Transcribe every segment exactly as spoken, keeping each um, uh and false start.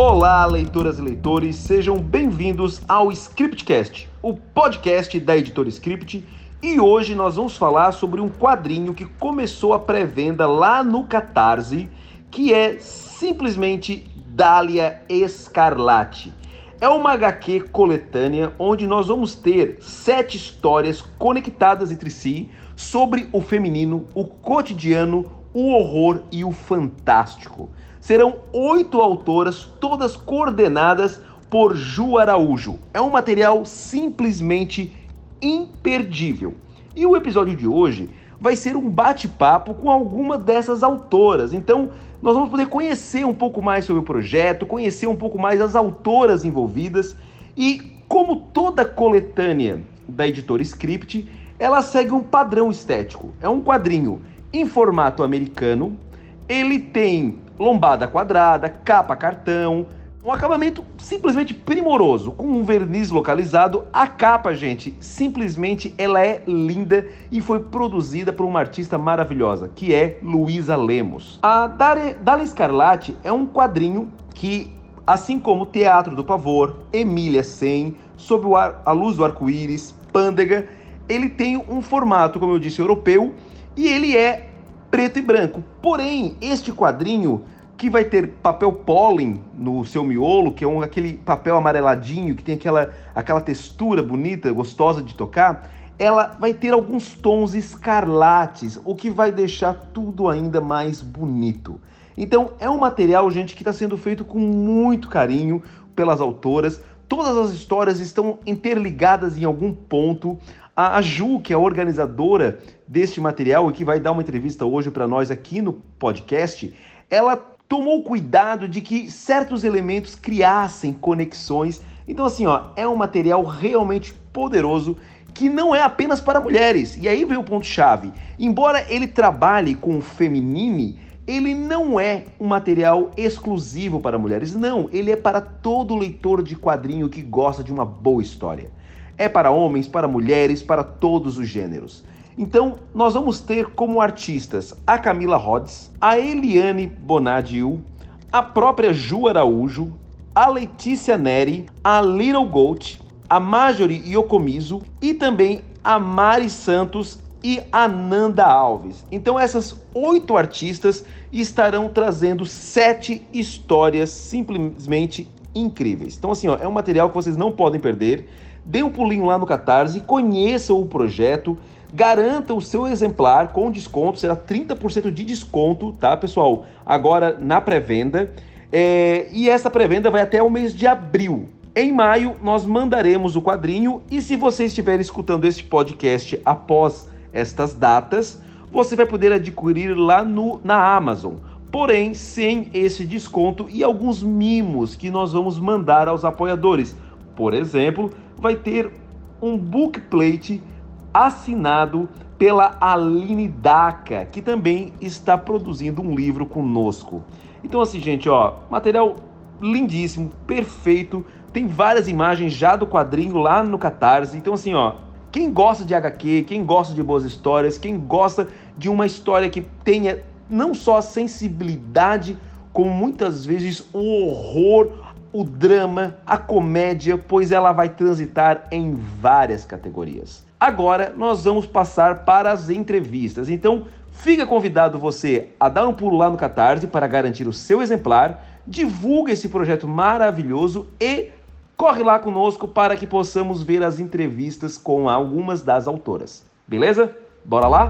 Olá, leitoras e leitores, sejam bem-vindos ao Scriptcast, o podcast da editora Script, e hoje nós vamos falar sobre um quadrinho que começou a pré-venda lá no Catarse, que é simplesmente Dália Escarlate. É uma agá quê coletânea onde nós vamos ter sete histórias conectadas entre si sobre o feminino, o cotidiano, o horror e o fantástico. Serão oito autoras, todas coordenadas por Ju Araújo. É um material simplesmente imperdível. E o episódio de hoje vai ser um bate-papo com alguma dessas autoras. Então, nós vamos poder conhecer um pouco mais sobre o projeto, conhecer um pouco mais as autoras envolvidas. E, como toda coletânea da editora Script, ela segue um padrão estético. É um quadrinho em formato americano. Ele tem lombada quadrada, capa cartão, um acabamento simplesmente primoroso, com um verniz localizado. A capa, gente, simplesmente ela é linda e foi produzida por uma artista maravilhosa, que é Luísa Lemos. A Dália Escarlate é um quadrinho que, assim como Teatro do Pavor, Emília Cem, Sob o Ar, a Luz do Arco-Íris, Pândega, ele tem um formato, como eu disse, europeu, e ele é preto e branco. Porém, este quadrinho, que vai ter papel pólen no seu miolo, que é um, aquele papel amareladinho, que tem aquela, aquela textura bonita, gostosa de tocar, ela vai ter alguns tons escarlates, o que vai deixar tudo ainda mais bonito. Então, é um material, gente, que está sendo feito com muito carinho pelas autoras. Todas as histórias estão interligadas em algum ponto. A Ju, que é a organizadora deste material e que vai dar uma entrevista hoje para nós aqui no podcast, ela tomou cuidado de que certos elementos criassem conexões. Então, assim, ó, é um material realmente poderoso que não é apenas para mulheres. E aí vem o ponto-chave. Embora ele trabalhe com o feminine, ele não é um material exclusivo para mulheres. Não, ele é para todo leitor de quadrinho que gosta de uma boa história. É para homens, para mulheres, para todos os gêneros. Então, nós vamos ter como artistas a Camila Rhodes, a Eliane Bonadil, a própria Ju Araújo, a Letícia Neri, a Little Goat, a Marjorie Yokomizo e também a Mari Santos e a Nanda Alves. Então, essas oito artistas estarão trazendo sete histórias simplesmente incríveis. Então, assim, ó, é um material que vocês não podem perder. Dê um pulinho lá no Catarse, conheçam o projeto, garanta o seu exemplar com desconto, será trinta por cento de desconto, tá, pessoal? Agora na pré-venda, é, e essa pré-venda vai até o mês de abril. Em maio, nós mandaremos o quadrinho, e se você estiver escutando este podcast após estas datas, você vai poder adquirir lá no, na Amazon, porém sem esse desconto e alguns mimos que nós vamos mandar aos apoiadores. Por exemplo, vai ter um bookplate assinado pela Aline Daca, que também está produzindo um livro conosco. Então, assim, gente, ó, material lindíssimo, perfeito, tem várias imagens já do quadrinho lá no Catarse. Então, assim, ó, quem gosta de agá quê, quem gosta de boas histórias, quem gosta de uma história que tenha não só a sensibilidade, como muitas vezes o horror, o drama, a comédia, pois ela vai transitar em várias categorias. Agora nós vamos passar para as entrevistas, então fica convidado você a dar um pulo lá no Catarse para garantir o seu exemplar, divulga esse projeto maravilhoso e corre lá conosco para que possamos ver as entrevistas com algumas das autoras. Beleza? Bora lá?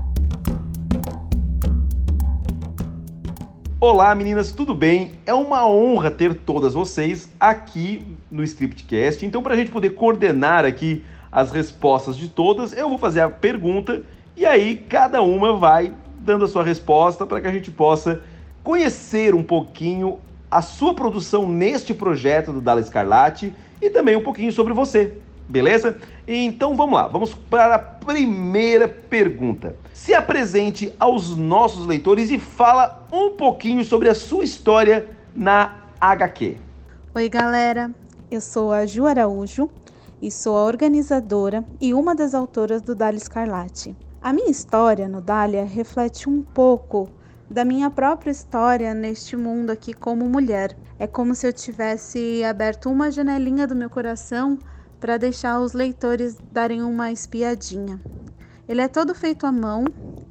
Olá meninas, tudo bem? É uma honra ter todas vocês aqui no Scriptcast. Então, para a gente poder coordenar aqui as respostas de todas, eu vou fazer a pergunta e aí cada uma vai dando a sua resposta para que a gente possa conhecer um pouquinho a sua produção neste projeto do Dália Escarlate e também um pouquinho sobre você, beleza? Então vamos lá, vamos para a primeira pergunta. Se apresente aos nossos leitores e fala um pouquinho sobre a sua história na agá quê. Oi galera, eu sou a Ju Araújo e sou a organizadora e uma das autoras do Dália Escarlate. A minha história no Dália reflete um pouco da minha própria história neste mundo aqui como mulher. É como se eu tivesse aberto uma janelinha do meu coração para deixar os leitores darem uma espiadinha. Ele é todo feito à mão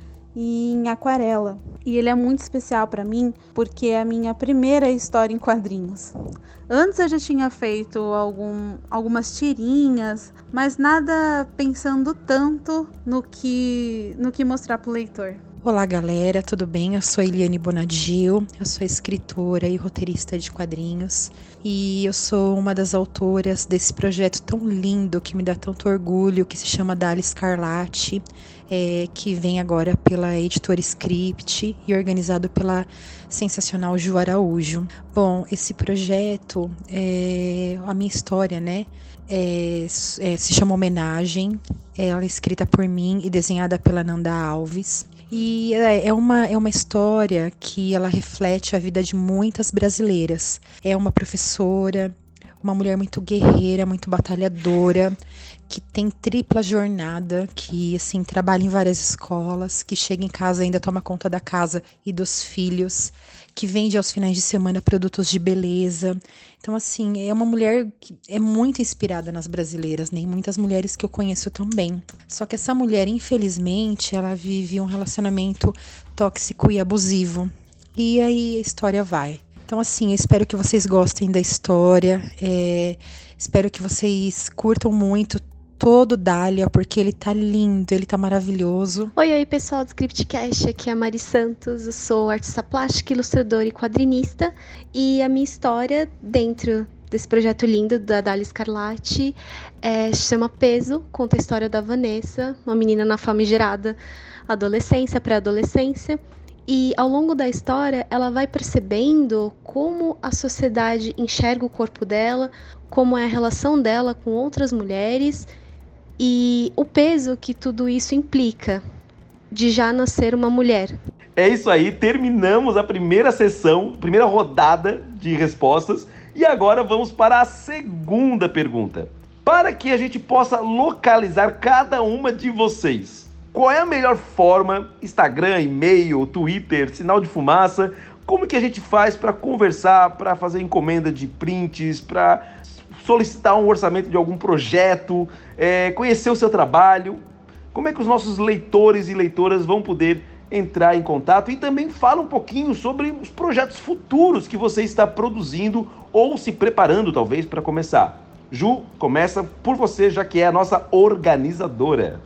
e em aquarela. E ele é muito especial para mim porque é a minha primeira história em quadrinhos. Antes eu já tinha feito algum, algumas tirinhas, mas nada pensando tanto no que, no que mostrar para o leitor. Olá galera, tudo bem? Eu sou Eliane Bonadil, eu sou escritora e roteirista de quadrinhos e eu sou uma das autoras desse projeto tão lindo que me dá tanto orgulho, que se chama Dália Escarlate, é, que vem agora pela editora Script e organizado pela sensacional Ju Araújo. Bom, esse projeto, é, a minha história, né, é, é, se chama Homenagem, ela é escrita por mim e desenhada pela Nanda Alves. E é uma, é uma história que ela reflete a vida de muitas brasileiras. É uma professora, uma mulher muito guerreira, muito batalhadora, que tem tripla jornada, que assim trabalha em várias escolas, que chega em casa e ainda toma conta da casa e dos filhos, que vende aos finais de semana produtos de beleza. Então, assim, é uma mulher que é muito inspirada nas brasileiras, né? E muitas mulheres que eu conheço também. Só que essa mulher, infelizmente, ela vive um relacionamento tóxico e abusivo. E aí a história vai. Então, assim, eu espero que vocês gostem da história. É, espero que vocês curtam muito todo Dália, porque ele tá lindo, ele tá maravilhoso. Oi, oi, pessoal do Scriptcast, aqui é a Mari Santos, eu sou artista plástica, ilustradora e quadrinista, e a minha história dentro desse projeto lindo da Dália Escarlate é, chama Peso, conta a história da Vanessa, uma menina na famigerada adolescência, pré-adolescência, e ao longo da história ela vai percebendo como a sociedade enxerga o corpo dela, como é a relação dela com outras mulheres, e o peso que tudo isso implica de já nascer uma mulher. É isso aí, terminamos a primeira sessão, primeira rodada de respostas e agora vamos para a segunda pergunta. Para que a gente possa localizar cada uma de vocês, qual é a melhor forma? Instagram, e-mail, Twitter, sinal de fumaça? Como que a gente faz para conversar, para fazer encomenda de prints, para solicitar um orçamento de algum projeto, é, conhecer o seu trabalho? Como é que os nossos leitores e leitoras vão poder entrar em contato? E também fala um pouquinho sobre os projetos futuros que você está produzindo ou se preparando, talvez, para começar. Ju, começa por você, já que é a nossa organizadora.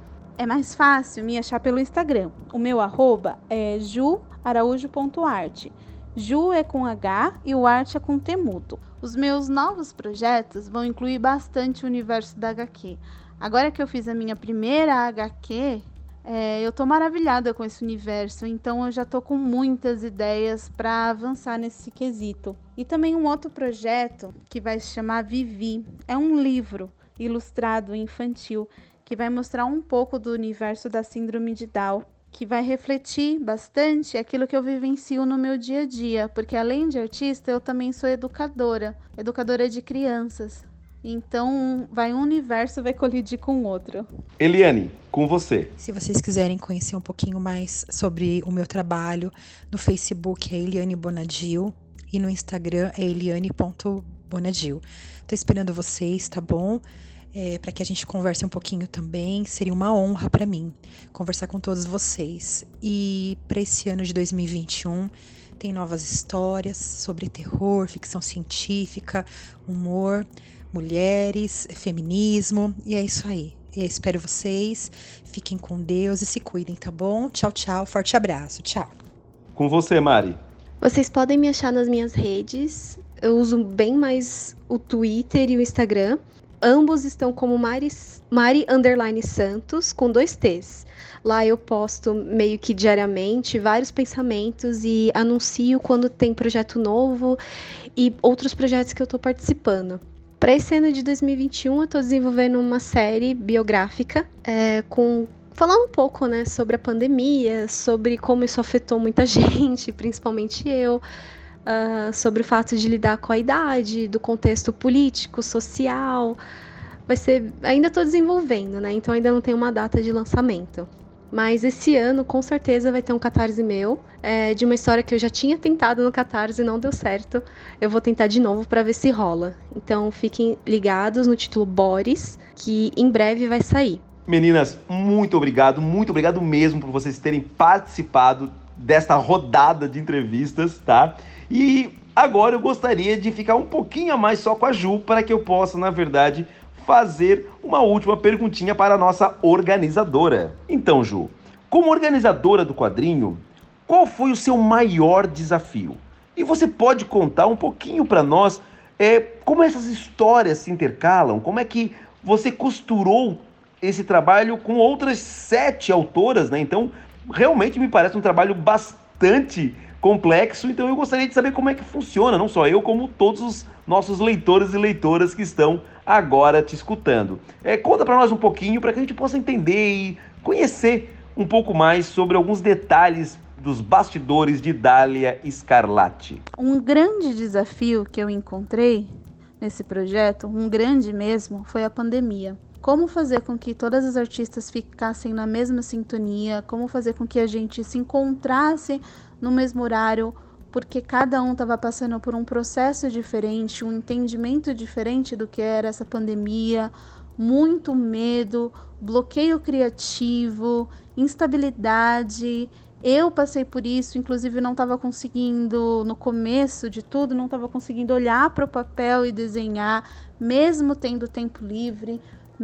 É mais fácil me achar pelo Instagram. O meu arroba é ju araújo ponto arte. Ju é com H e o arte é com T mudo. Os meus novos projetos vão incluir bastante o universo da agá quê. Agora que eu fiz a minha primeira agá quê, é, eu tô maravilhada com esse universo, então eu já tô com muitas ideias para avançar nesse quesito. E também um outro projeto que vai se chamar Vivi. É um livro ilustrado infantil que vai mostrar um pouco do universo da síndrome de Down, que vai refletir bastante aquilo que eu vivencio no meu dia a dia, porque além de artista, eu também sou educadora, educadora de crianças. Então, vai um universo vai colidir com o outro. Eliane, com você. Se vocês quiserem conhecer um pouquinho mais sobre o meu trabalho, no Facebook é Eliane Bonadil e no Instagram é eliane ponto bonadil. Tô esperando vocês, tá bom? É, para que a gente converse um pouquinho também. Seria uma honra para mim conversar com todos vocês. E para esse ano de dois mil e vinte e um, tem novas histórias sobre terror, ficção científica, humor, mulheres, feminismo, e é isso aí. Eu espero vocês, fiquem com Deus e se cuidem, tá bom? Tchau, tchau, forte abraço, tchau. Com você, Mari. Vocês podem me achar nas minhas redes, eu uso bem mais o Twitter e o Instagram. Ambos estão como Mari, Mari underline Santos, com dois T's. Lá eu posto meio que diariamente vários pensamentos e anuncio quando tem projeto novo e outros projetos que eu estou participando. Para esse ano de dois mil e vinte e um, eu estou desenvolvendo uma série biográfica, é, com, falando um pouco, né, sobre a pandemia, sobre como isso afetou muita gente, principalmente eu. Uh, sobre o fato de lidar com a idade, do contexto político, social. Vai ser, ainda estou desenvolvendo, né? Então ainda não tem uma data de lançamento. Mas esse ano, com certeza, vai ter um Catarse meu, é, de uma história que eu já tinha tentado no Catarse e não deu certo. Eu vou tentar de novo para ver se rola. Então, fiquem ligados no título Boris, que em breve vai sair. Meninas, muito obrigado, muito obrigado mesmo por vocês terem participado desta rodada de entrevistas, tá? E agora eu gostaria de ficar um pouquinho a mais só com a Ju, para que eu possa, na verdade, fazer uma última perguntinha para a nossa organizadora. Então, Ju, como organizadora do quadrinho, qual foi o seu maior desafio? E você pode contar um pouquinho para nós é, como essas histórias se intercalam, como é que você costurou esse trabalho com outras sete autoras, né? Então, realmente me parece um trabalho bastante complexo, então eu gostaria de saber como é que funciona, não só eu, como todos os nossos leitores e leitoras que estão agora te escutando. É, conta para nós um pouquinho para que a gente possa entender e conhecer um pouco mais sobre alguns detalhes dos bastidores de Dália Scarlatti. Um grande desafio que eu encontrei nesse projeto, um grande mesmo, foi a pandemia. Como fazer com que todas as artistas ficassem na mesma sintonia, como fazer com que a gente se encontrasse no mesmo horário, porque cada um estava passando por um processo diferente, um entendimento diferente do que era essa pandemia, muito medo, bloqueio criativo, instabilidade. Eu passei por isso, inclusive não estava conseguindo, no começo de tudo, não estava conseguindo olhar para o papel e desenhar, mesmo tendo tempo livre,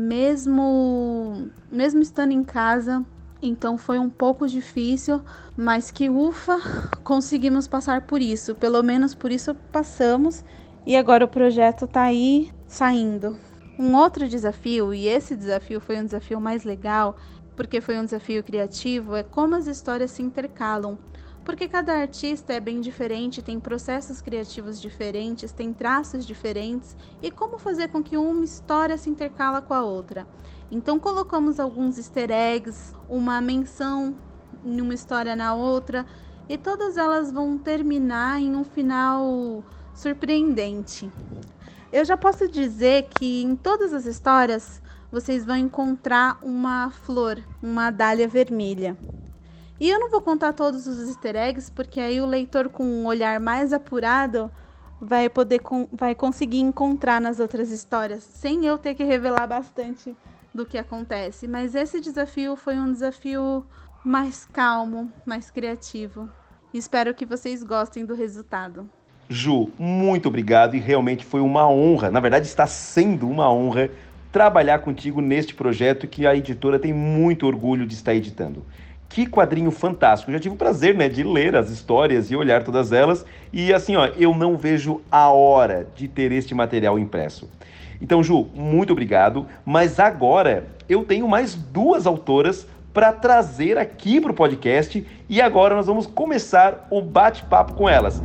mesmo, mesmo estando em casa. Então foi um pouco difícil, mas que ufa, conseguimos passar por isso. Pelo menos por isso passamos e agora o projeto está aí saindo. Um outro desafio, e esse desafio foi um desafio mais legal, porque foi um desafio criativo, é como as histórias se intercalam. Porque cada artista é bem diferente, tem processos criativos diferentes, tem traços diferentes, e como fazer com que uma história se intercala com a outra. Então colocamos alguns easter eggs, uma menção em uma história na outra, e todas elas vão terminar em um final surpreendente. Eu já posso dizer que em todas as histórias vocês vão encontrar uma flor, uma dália vermelha. E eu não vou contar todos os easter eggs, porque aí o leitor com um olhar mais apurado vai poder vai conseguir encontrar nas outras histórias, sem eu ter que revelar bastante do que acontece. Mas esse desafio foi um desafio mais calmo, mais criativo. Espero que vocês gostem do resultado. Ju, muito obrigado, e realmente foi uma honra, na verdade está sendo uma honra trabalhar contigo neste projeto que a editora tem muito orgulho de estar editando. Que quadrinho fantástico, eu já tive o prazer, né, de ler as histórias e olhar todas elas, e assim, ó, eu não vejo a hora de ter este material impresso. Então, Ju, muito obrigado, mas agora eu tenho mais duas autoras para trazer aqui para o podcast, e agora nós vamos começar o bate-papo com elas.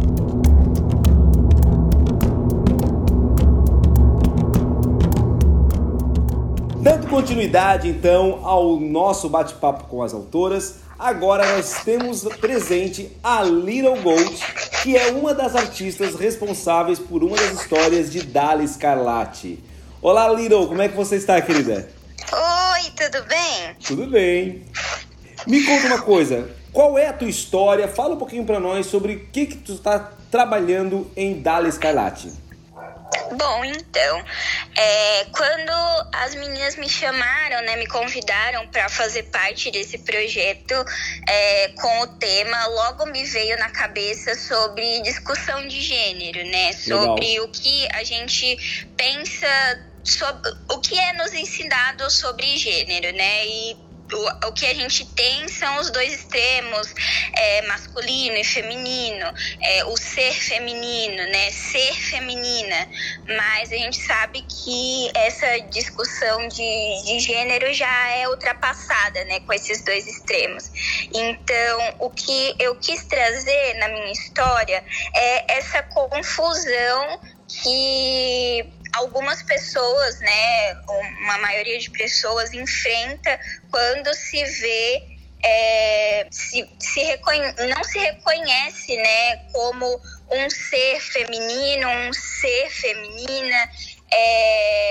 Dando continuidade, então, ao nosso bate-papo com as autoras, agora nós temos presente a Little Gold, que é uma das artistas responsáveis por uma das histórias de Dália Scarlatti. Olá, Little, como é que você está, querida? Oi, tudo bem? Tudo bem. Me conta uma coisa, qual é a tua história? Fala um pouquinho para nós sobre o que, que tu está trabalhando em Dália Scarlatti. Bom, então, é, quando as meninas me chamaram, né, me convidaram para fazer parte desse projeto é, com o tema, logo me veio na cabeça sobre discussão de gênero, né, sobre Legal. O que a gente pensa, sobre, o que é nos ensinado sobre gênero, né, e O, o que a gente tem são os dois extremos, é, masculino e feminino, é, o ser feminino, né, ser feminina, mas a gente sabe que essa discussão de, de gênero já é ultrapassada, né, com esses dois extremos. Então, o que eu quis trazer na minha história é essa confusão que algumas pessoas, né, uma maioria de pessoas enfrenta quando se vê, é, se, se reconhe- não se reconhece, né, como um ser feminino, um ser feminina, é,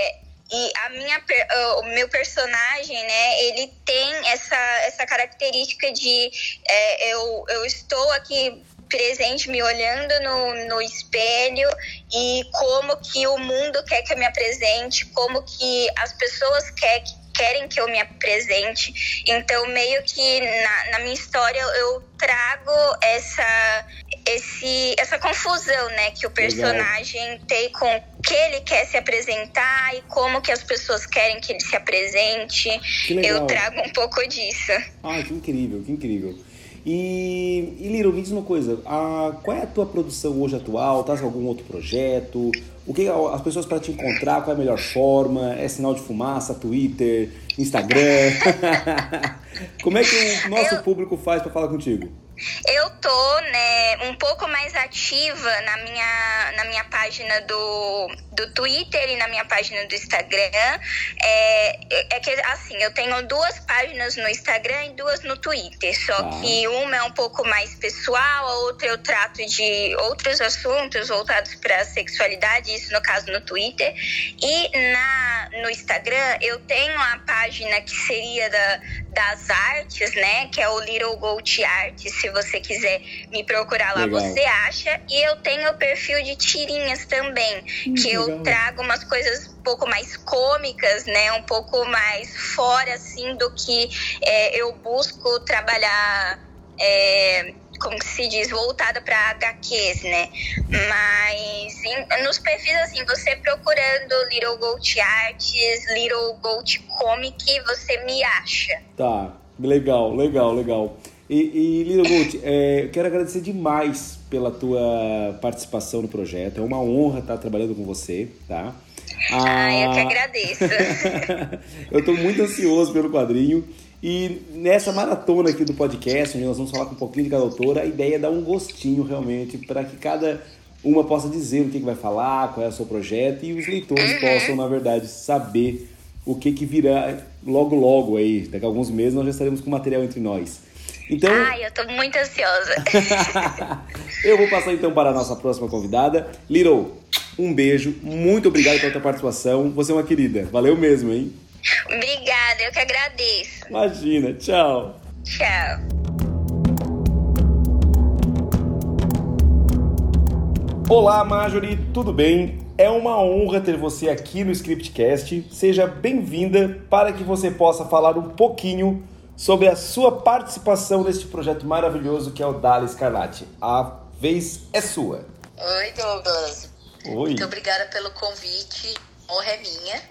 e a minha, o meu personagem, né, ele tem essa, essa característica de é, eu, eu estou aqui presente, me olhando no, no espelho e como que o mundo quer que eu me apresente, como que as pessoas quer, querem que eu me apresente. Então, meio que na, na minha história eu trago essa, esse, essa confusão, né, que o personagem Legal. tem com que ele quer se apresentar e como que as pessoas querem que ele se apresente. Eu trago um pouco disso. Ah, que incrível, que incrível. E, e Little, me diz uma coisa, a, qual é a tua produção hoje atual? Tá com algum outro projeto? O que as pessoas para te encontrar, qual é a melhor forma? É sinal de fumaça, Twitter, Instagram? Como é que o nosso Eu... público faz para falar contigo? Eu tô, né, um pouco mais ativa na minha, na minha página do, do Twitter e na minha página do Instagram. É, é que, assim, eu tenho duas páginas no Instagram e duas no Twitter. Só ah. que uma é um pouco mais pessoal, a outra eu trato de outros assuntos voltados para a sexualidade, isso no caso no Twitter. E na, no Instagram eu tenho a página que seria da, das artes, né, que é o Little Goat Art. Se você quiser me procurar lá, legal. Você acha. E eu tenho o perfil de tirinhas também, hum, que legal. Eu trago umas coisas um pouco mais cômicas, né, um pouco mais fora, assim, do que é, eu busco trabalhar, é, como que se diz, voltada para agá quês, né, mas em, nos perfis, assim, você procurando Little Goat Arts, Little Goat Comic, você me acha. Tá, legal, legal, legal. E, e Little Goat, é, eu quero agradecer demais pela tua participação no projeto. É uma honra estar trabalhando com você, tá? Ah, ah eu que agradeço. Eu estou muito ansioso pelo quadrinho. E nessa maratona aqui do podcast, onde nós vamos falar com um pouquinho de cada autora, a ideia é dar um gostinho realmente para que cada uma possa dizer o que, que vai falar, qual é o seu projeto, e os leitores uhum. possam, na verdade, saber o que, que virá logo, logo aí. Daqui a alguns meses nós já estaremos com material entre nós. Então, ai, eu tô muito ansiosa. Eu vou passar então para a nossa próxima convidada. Little, um beijo, muito obrigado pela tua participação. Você é uma querida, valeu mesmo, hein? Obrigada, eu que agradeço. Imagina, tchau. Tchau. Olá, Marjorie, tudo bem? É uma honra ter você aqui no Scriptcast. Seja bem-vinda para que você possa falar um pouquinho sobre a sua participação neste projeto maravilhoso que é o Dali Scarlatti. A vez é sua. Oi, Douglas. Oi. Muito obrigada pelo convite. A honra é minha.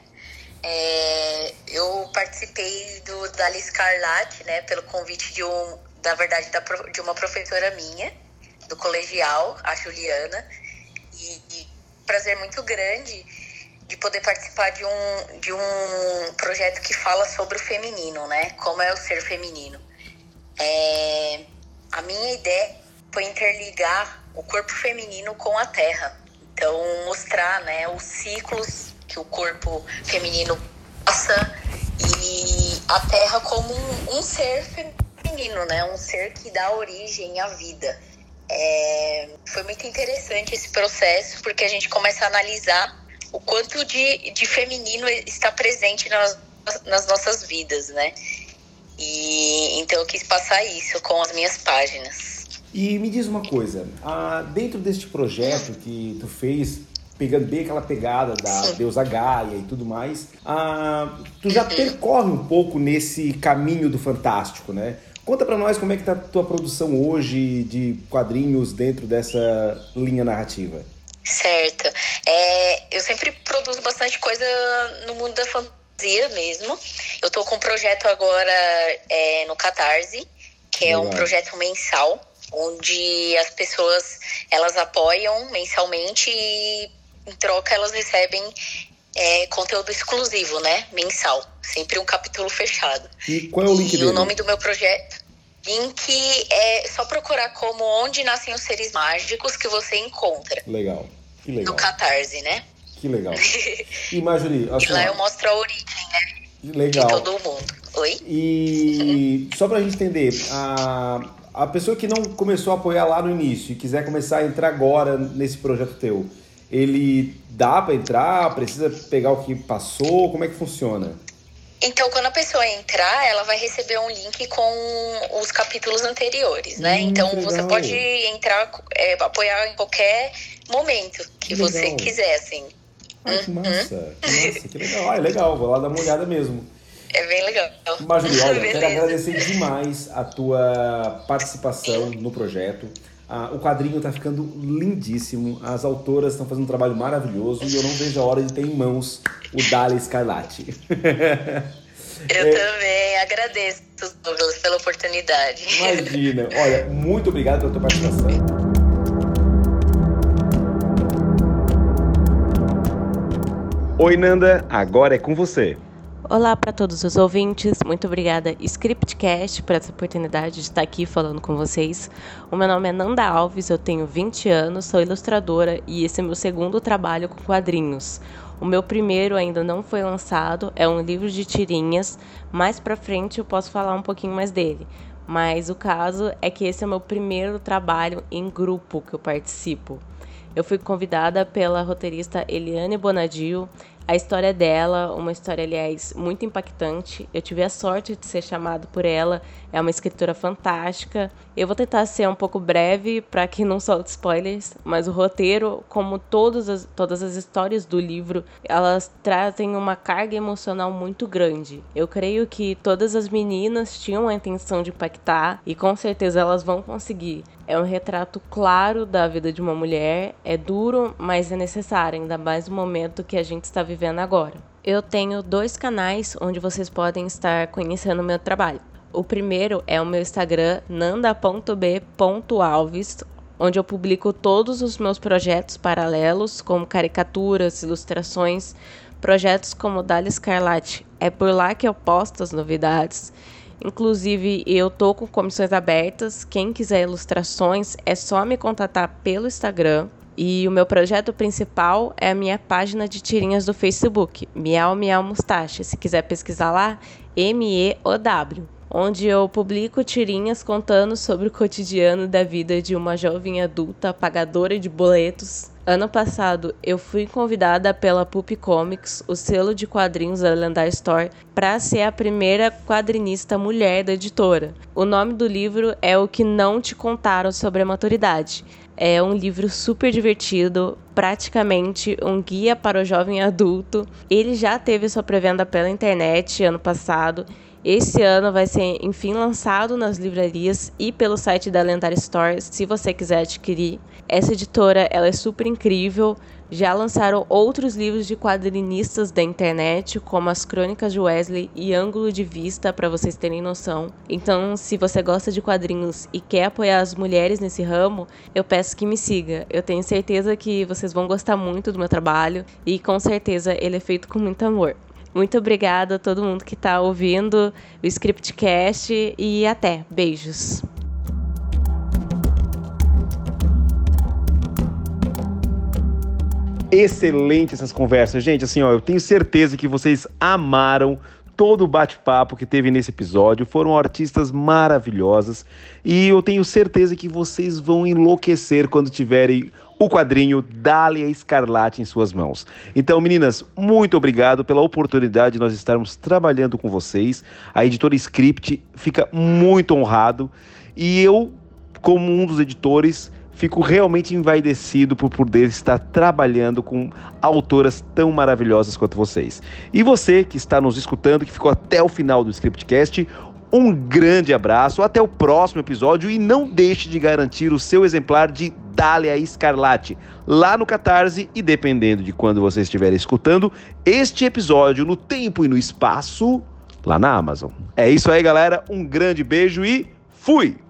É, eu participei do Dali Scarlatti, né, pelo convite de um, da verdade, da, de uma professora minha, do colegial, a Juliana. E, e prazer muito grande de poder participar de um, de um projeto que fala sobre o feminino, né? Como é o ser feminino. É, a minha ideia foi interligar o corpo feminino com a terra. Então, mostrar, né, os ciclos que o corpo feminino passa e a terra como um, um ser feminino, né? Um ser que dá origem à vida. É, foi muito interessante esse processo, porque a gente começa a analisar o quanto de, de feminino está presente nas, nas nossas vidas, né? E então eu quis passar isso com as minhas páginas. E me diz uma coisa, ah, dentro deste projeto que tu fez, pegando bem aquela pegada da Sim. deusa Gaia e tudo mais, ah, tu já uhum. percorre um pouco nesse caminho do fantástico, né? Conta pra nós como é que tá a tua produção hoje de quadrinhos dentro dessa linha narrativa. Certo. É, eu sempre produzo bastante coisa no mundo da fantasia mesmo. Eu tô com um projeto agora é, no Catarse, que é Legal. um projeto mensal, onde as pessoas elas apoiam mensalmente e em troca elas recebem é, conteúdo exclusivo, né? Mensal. Sempre um capítulo fechado. E qual é o link e dele? O nome do meu projeto... Link é só procurar como Onde Nascem os Seres Mágicos que você encontra. Legal, que legal. No Catarse, né? Que legal. E Marjorie, assim, e lá eu mostro a origem, né? Legal. De todo mundo. Oi? E só pra gente entender, a, a pessoa que não começou a apoiar lá no início e quiser começar a entrar agora nesse projeto teu, ele dá para entrar? Precisa pegar o que passou? Como é que funciona? Então, quando a pessoa entrar, ela vai receber um link com os capítulos anteriores, né? Hum, então, legal. você pode entrar, é, apoiar em qualquer momento que, que você legal. quiser, assim. Ai, que massa, que massa, que legal. Ah, é legal, vou lá dar uma olhada mesmo. É bem legal. Marjorie, olha, Beleza. quero agradecer demais a tua participação no projeto. Ah, o quadrinho tá ficando lindíssimo, as autoras estão fazendo um trabalho maravilhoso e eu não vejo a hora de ter em mãos o Dália Escarlate. Eu é... também agradeço, Douglas, pela oportunidade. Imagina. Olha, muito obrigado pela tua participação. Oi, Nanda, agora é com você. Olá para todos os ouvintes, muito obrigada Scriptcast por essa oportunidade de estar aqui falando com vocês. O meu nome é Nanda Alves, eu tenho vinte anos, sou ilustradora e esse é meu segundo trabalho com quadrinhos. O meu primeiro ainda não foi lançado, é um livro de tirinhas, mais pra frente eu posso falar um pouquinho mais dele. Mas o caso é que esse é o meu primeiro trabalho em grupo que eu participo. Eu fui convidada pela roteirista Eliane Bonadio. A história dela, uma história, aliás, muito impactante. Eu tive a sorte de ser chamado por ela. É uma escritora fantástica. Eu vou tentar ser um pouco breve para que não solte spoilers, mas o roteiro, como todas as, todas as histórias do livro, elas trazem uma carga emocional muito grande. Eu creio que todas as meninas tinham a intenção de impactar e com certeza elas vão conseguir. É um retrato claro da vida de uma mulher, é duro, mas é necessário, ainda mais no momento que a gente está vivendo agora. Eu tenho dois canais onde vocês podem estar conhecendo o meu trabalho. O primeiro é o meu Instagram, nanda ponto b ponto alves, onde eu publico todos os meus projetos paralelos, como caricaturas, ilustrações, projetos como Dália Escarlate. É por lá que eu posto as novidades. Inclusive, eu tô com comissões abertas. Quem quiser ilustrações, é só me contatar pelo Instagram. E o meu projeto principal é a minha página de tirinhas do Facebook, Miau Miau Mustache. Se quiser pesquisar lá, M E O W, onde eu publico tirinhas contando sobre o cotidiano da vida de uma jovem adulta pagadora de boletos. Ano passado, eu fui convidada pela Pulp Comics, o selo de quadrinhos da Lendária Store, para ser a primeira quadrinista mulher da editora. O nome do livro é O Que Não Te Contaram Sobre a Maturidade. É um livro super divertido, praticamente um guia para o jovem adulto. Ele já teve sua pré-venda pela internet ano passado. Esse ano vai ser, enfim, lançado nas livrarias e pelo site da Lendária Store, se você quiser adquirir. Essa editora, ela é super incrível. Já lançaram outros livros de quadrinistas da internet, como As Crônicas de Wesley e Ângulo de Vista, para vocês terem noção. Então, se você gosta de quadrinhos e quer apoiar as mulheres nesse ramo, eu peço que me siga. Eu tenho certeza que vocês vão gostar muito do meu trabalho e, com certeza, ele é feito com muito amor. Muito obrigada a todo mundo que está ouvindo o Scriptcast e até. Beijos. Excelente essas conversas, gente. Assim, ó, eu tenho certeza que vocês amaram todo o bate-papo que teve nesse episódio. Foram artistas maravilhosas e eu tenho certeza que vocês vão enlouquecer quando tiverem o quadrinho Dália Escarlate em suas mãos. Então, meninas, muito obrigado pela oportunidade de nós estarmos trabalhando com vocês. A editora Script fica muito honrado e eu, como um dos editores, fico realmente envaidecido por poder estar trabalhando com autoras tão maravilhosas quanto vocês. E você que está nos escutando, que ficou até o final do Scriptcast, um grande abraço, até o próximo episódio e não deixe de garantir o seu exemplar de Dália Escarlate lá no Catarse e dependendo de quando você estiver escutando este episódio no tempo e no espaço, lá na Amazon. É isso aí, galera, um grande beijo e fui!